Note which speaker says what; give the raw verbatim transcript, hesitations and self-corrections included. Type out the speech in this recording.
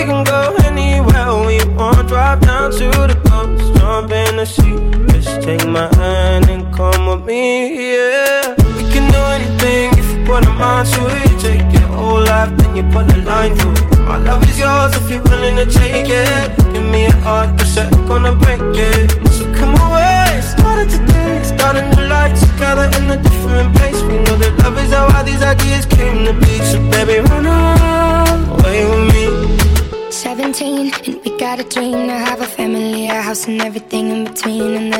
Speaker 1: We can go anywhere we want. Drive down to the coast, jump in the sea. Just take my hand and come with me, yeah. We can do anything if you put a mind to it. Take your whole life, then you put a line through it. My love is yours if you're willing to take it. Give me a heart, cause I'm gonna break it. So come away, started today. Starting new life together in a different place. We know that love is how all these ideas came to be. So baby, run away with me.
Speaker 2: Seventeen, and we got a dream to have a family, a house and everything in between. And